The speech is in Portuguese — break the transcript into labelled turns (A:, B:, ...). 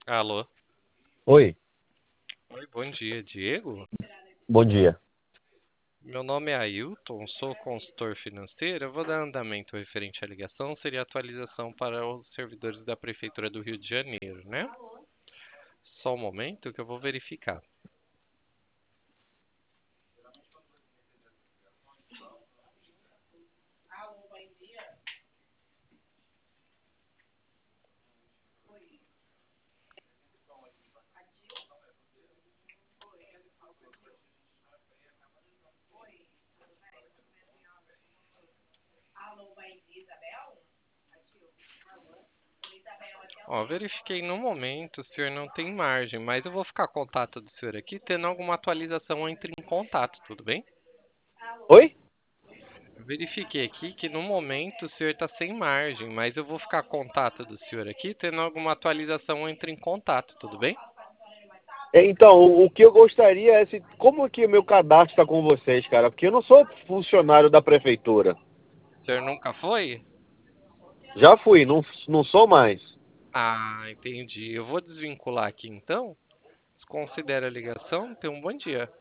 A: Alô?
B: Oi,
A: Oi, bom dia, Diego.
B: bom dia.
A: Meu nome é Ailton, sou consultor financeiro. Eu vou dar andamento referente à ligação. Seria atualização para os servidores da Prefeitura do Rio de Janeiro, né? Só um momento que eu vou verificar. Ó, verifiquei no momento, o senhor não tem margem, mas eu vou ficar contato do senhor aqui. Tendo alguma atualização, entre em contato, tudo bem?
B: Oi?
A: Eu verifiquei aqui que no momento o senhor está sem margem, mas eu vou ficar contato do senhor aqui. Tendo alguma atualização, entre em contato, tudo bem?
B: Então, o que eu gostaria é se, como que o meu cadastro está com vocês, cara? Porque eu não sou funcionário da prefeitura.
A: O senhor nunca foi?
B: Já fui, não sou mais.
A: Ah, entendi. Eu vou desvincular aqui então. Considere a ligação. Tenha um bom dia.